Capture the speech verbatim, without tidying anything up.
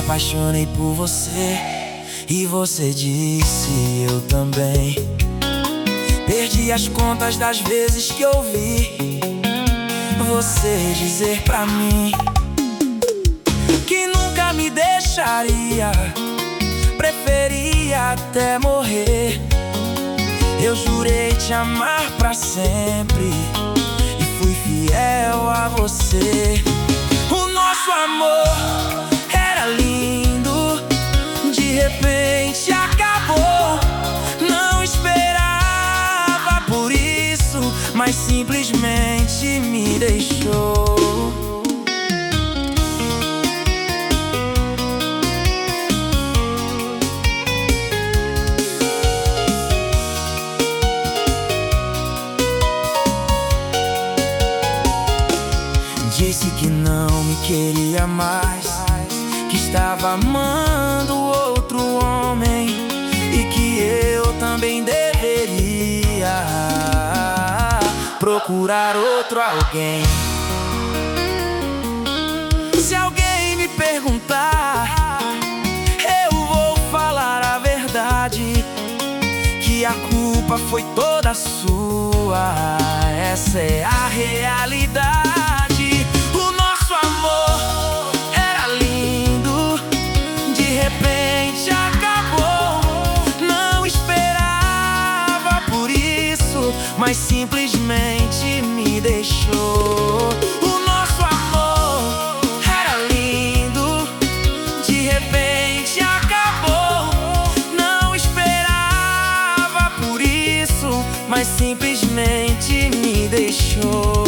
apaixonei por você e você disse eu também. Perdi as contas das vezes que ouvi você dizer pra mim que nunca me deixaria, preferia até morrer. Eu jurei te amar pra sempre e fui fiel a você. O nosso amor era lindo, de repente acabou. Não esperava por isso, mas simplesmente me deixou. Disse que não me queria mais, que estava amando outro homem e que eu também deveria procurar outro alguém. Se alguém me perguntar, eu vou falar a verdade, que a culpa foi toda sua. Essa é a realidade. Mas simplesmente me deixou. O nosso amor era lindo, de repente acabou. Não esperava por isso, mas simplesmente me deixou.